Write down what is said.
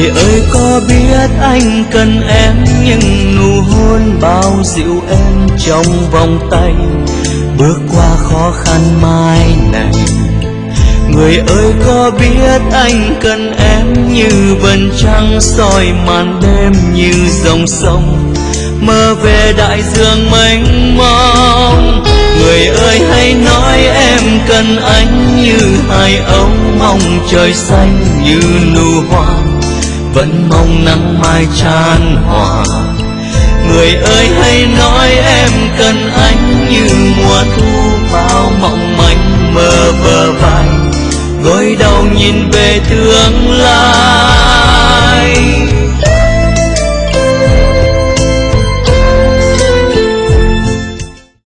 Người ơi có biết anh cần em, nhưng nụ hôn bao dịu em trong vòng tay bước qua khó khăn mai này. Người ơi có biết anh cần em, như vầng trăng soi màn đêm, như dòng sông mơ về đại dương mênh mông. Người ơi hãy nói em cần anh, như hai âu mong trời xanh, như nụ hoa vẫn mong nắng mai chan hòa. Người ơi hãy nói em cần anh, như mùa thu bao mộng manh mơ vơ vãi, gối đầu nhìn về tương lai.